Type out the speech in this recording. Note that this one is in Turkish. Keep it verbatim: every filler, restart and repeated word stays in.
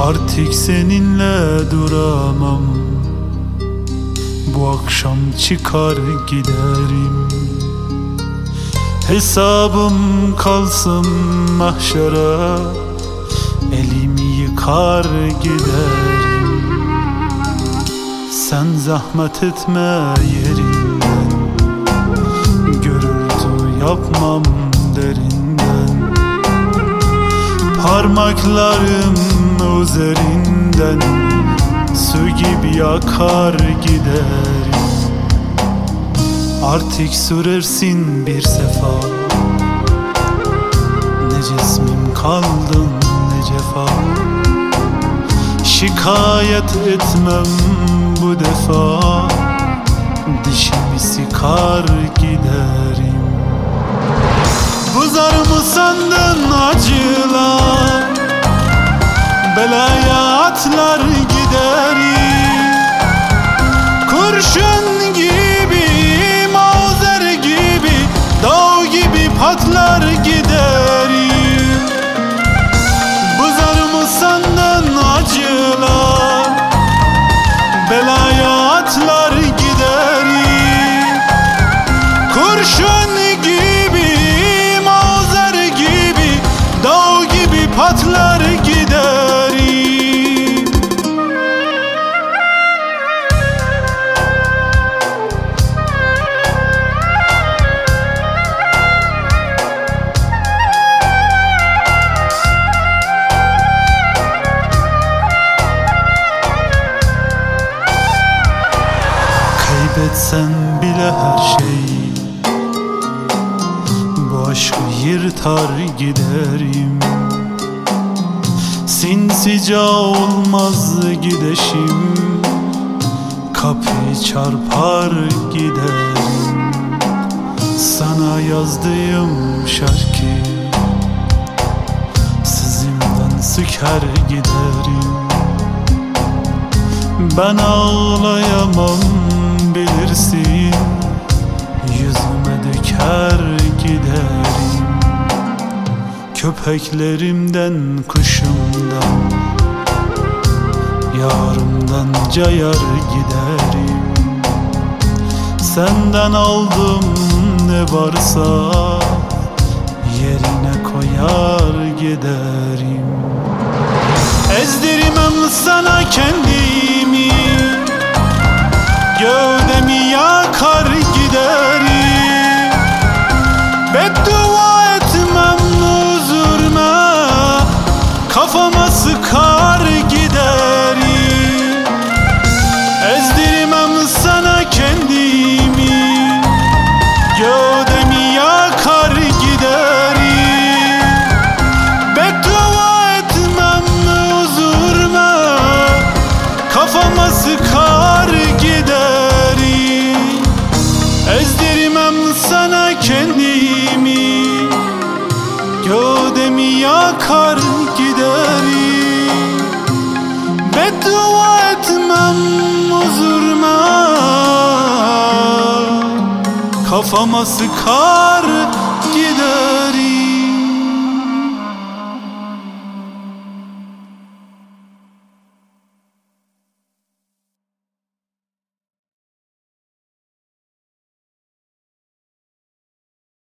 Artık seninle duramam, bu akşam çıkar giderim. Hesabım kalsın mahşere, elimi yıkar giderim. Sen zahmet etme yerinden, gürültü yapmam derinden. Parmaklarım üzerinden su gibi yakar giderim. Artık sürersin bir sefa, ne cismim kaldın ne cefa. Şikayet etmem bu defa, dişimi sıkar giderim. Buzar mı sandın acılar, belaya atlar giderim. Kurşun gibi, mauzer gibi, dağ gibi patlar giderim. Buzar mı sandın acılar, belaya atlar giderim. Kurşun gibi, mauzer gibi, dağ gibi patlar giderim. Kaybetsem bile her şeyi, bu aşkı yırtar giderim. Sinsice olmaz gideşim, kapıyı çarpar giderim. Sana yazdığım şarkı sızımdan sıkar giderim. Ben ağlayamam bilirsin, yüzüme döker giderim. Köpeklerimden, kuşumdan, yarımdan cayar giderim. Senden aldım ne varsa, yerine koyar giderim. Ezdirmem sana kendimi, gövdemi yakar giderim. Beddua etmem huzuruma, kafama sıkar giderim. Ezdirmem sana kendimi, gövdemi yakar giderim. Beddua etmem huzuruma, kafama sıkar giderim. Ezdirmem sana kendimi, gövdemi yakar giderim. Beddua etmem huzuruma, kafama sıkar